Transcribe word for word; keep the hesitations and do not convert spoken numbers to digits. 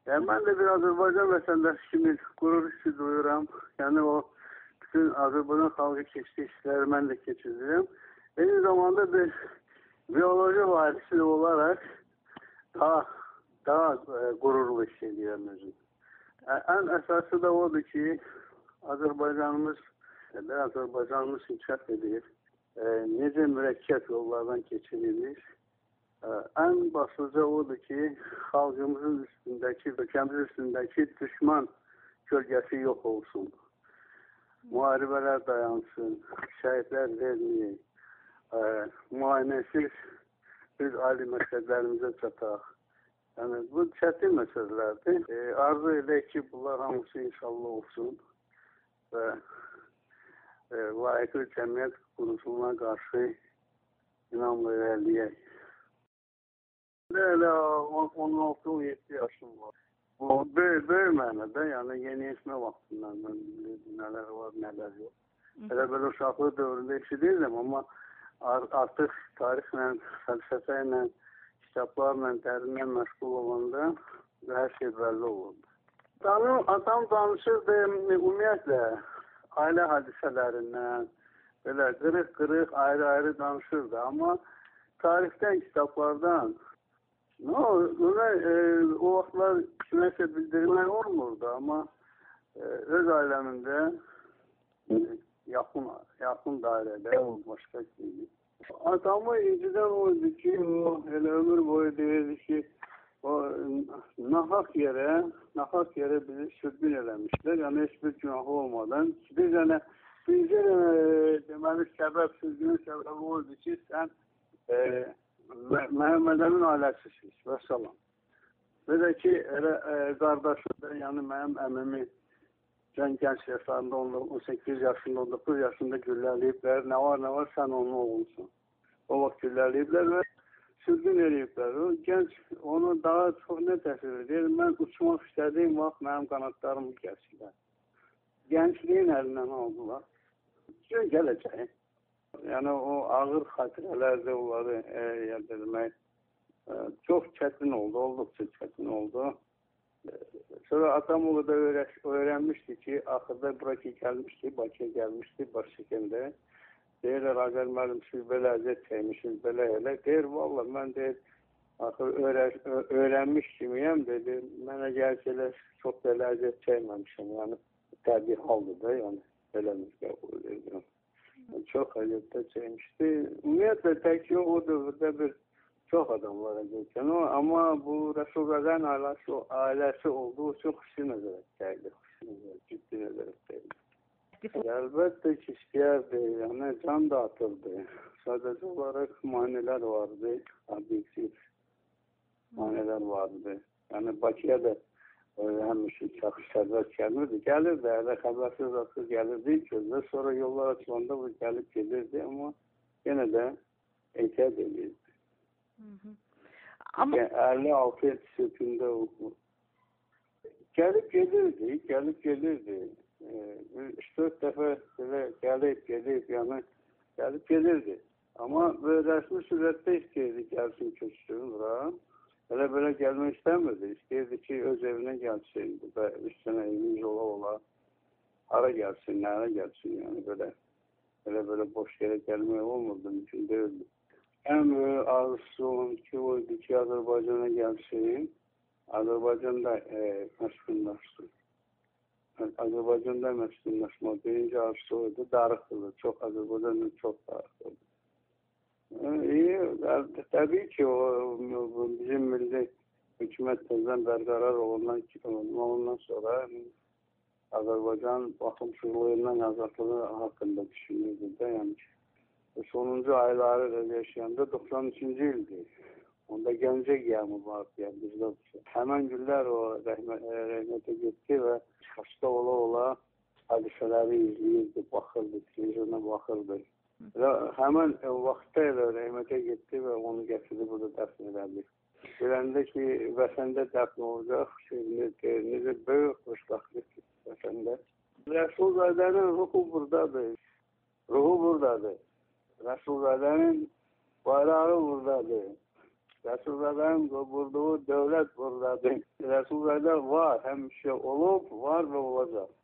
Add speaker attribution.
Speaker 1: Yəni, mən də bir Azərbaycan vətəndaşı kimi qürur hissi duyuram. Yəni, o bütün Azərbaycan xalqı keçdiyi hissləri mən də keçirdirəm. Eyni zamanda bir biyoloji varisi olaraq daha, daha e, qürurlu hiss edirəm özüm. E, ən əsası da odur ki, Azərbaycanımız, e, Azərbaycanımız inkişaf edir. E, necə mürəkkəb yollardan keçirilir. Ən başlıca odur ki, xalqımızın üstündəki, ölkəmizin üstündəki düşman kölgəsi yox olsun. Müharibələr dayansın, şəhidlər verməyək, müayinəsiz biz ali məqsədlərimizə çataq. Yəni, bu çətin məsələlərdir. E, arzu edək ki, bunlar hamısı inşallah olsun və e, layiqli cəmiyyət quruluşuna qarşı inamla irəliyək. Elə on altı on yeddi yaşım var. Bu böyük, böyük mənədə, yəni yeniyetmə vaxtından mən nələr var, nələr yox. Elə belə uşaqlıq dövründə eşidirdim, amma artıq tarixlə, fəlsəfə ilə, kitablarla, dərindən məşğul olanda hər şey bəlli olurdu. Atam, atam danışırdı ümumiyyətlə ailə hadisələrindən, belə qırıq-qırıq, ayrı-ayrı danışırdı, amma tarixdən, kitablardan no, ona, e, o vaxtlar kiməsə bildirmək olmurdu, amma e, öz ailəmində e, yaxın, yaxın dairədə o başqa kimi. Atamı incidən oydu ki, o elə ömür boyu deyirdi ki, o nahaq yerə, nahaq yerə bizi sürgün eləmişlər, yəni heç bir günahı olmadan. Bir dənə, birinci e, deməli səbəb, sürgünün səbəbi oydu ki, sən e, Məhəmməd Əmin ailəsisiz və salam. Və də ki, elə e, qardaşı da, yəni mənim əmimi gənc gənc yaşlarında, on səkkiz yaşında, on doqquz yaşında gülləliyiblər. Nə var, nə var, sən onun oğulsun. O vaxt gülləliyiblər və sürgün eləyiblər. O gənc onu daha çox nə təsvir edir? Mən uçmaq istədiyim vaxt mənim qanatlarımı kəsilər. Gəncliyin əlindən aldılar. Gün gələcək. Yəni, o ağır xatirələrdə onları e, yədirmək e, çox çətin oldu, olduqca çətin oldu. E, sonra atam o da öyrənmişdi ki, axırda Burakə gəlmişdi, Bakıya gəlmişdi, başçəkəndə. Deyirlər, Azər müəllim, siz belə əziyyət çəkmişsiniz, belə elə. Deyir, valla, mən deyir, axır öyrən, öyrənmiş kimiyəm, dedi, mənə gəlsə elə çox belə əziyyət çəkməmişəm, yəni təbii haldır da, yəni belə müzgəb edirəm. Çox əziyyətdə çəkmişdi. Ümumiyyətlə, tək yox, o dövrdə bir çox adam var əziyyətən. Amma bu Rəsulzadənin ailəsi, ailəsi olduğu üçün xüsusi nəzərət dəyildi. Xüsusi nəzərət, ciddi nəzərət dəyildi. Əlbəttə ki, istəyərdi, yəni can da atırdı. Sadəcə olaraq manilər vardı, obyektiv manilər vardı. Yəni Bakıya da həmişə çox sərbəst gəlmirdi. Gəlirdi, hələ xəbərsiz asıl gəlirdi ilk özdə. Sonra yollar açılanda bu gəlib gelirdi, amma yenə də ehtiyat edirdi. əlli altı yettisində gəlib gelirdi, gəlib gelirdi. üç dörd dəfə belə gəlib, gelib, yəni gəlib gelirdi. Amma rəsmi sürətdə istəyirdi gəlsin, köçsün bura. Elə belə gəlmək istəmirdi. İstəyirdi ki, öz evinə gəlsin. Burada üç sənə evimiz ola ola. Hara gəlsin, nəyə gəlsin, yəni belə. Elə belə boş yerə gəlmək olmurdu, mümkün deyildi. Ən böyük arzusu olan ki, oydu ki, Azərbaycana gəlsin. Azərbaycanda e, məskunlaşsın. Azərbaycanda məskunlaşmaq birinci arzusu oydu. Darıxılır. Çox Azərbaycanda çox darıxılır. İyi, təbii ki, o bizim milli hükümət təzdən bərqərar olundan sonra Azərbaycan baxımsızlığından azadlığı haqqında düşünürdü də, yəni ki, sonuncu ayları yaşayanda doxsan üçüncü ildir. Onda Gəncə qiyamı var, yəni bizdə. Həmən günlər o rəhmətə getdi və xəstə ola-ola hadisələri izləyirdi, baxırdı, televizyona baxırdı. Və həmən vaxtda elə rəhmətə getdi və onu gətirdi, burada dəfn edildi. Biləndə ki, vətəndə dəfn olacaq, necə böyük xoşbaxtlık vətəndə. Rəsulzadənin ruhu buradadır, ruhu buradadır. Rəsulzadənin bayrağı buradadır. Rəsulzadənin qurduğu dövlət buradadır. Rəsulzadə var, həmişə olub, var və olacaq.